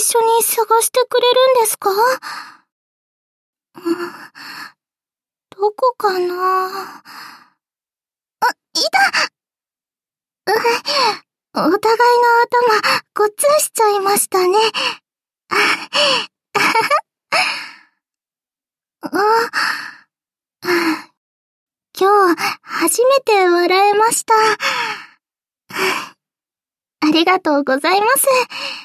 緒に探してくれるんですか？どこかな？いた！お互いの頭、ごっつんしちゃいましたね。今日、初めて笑えました。ありがとうございます。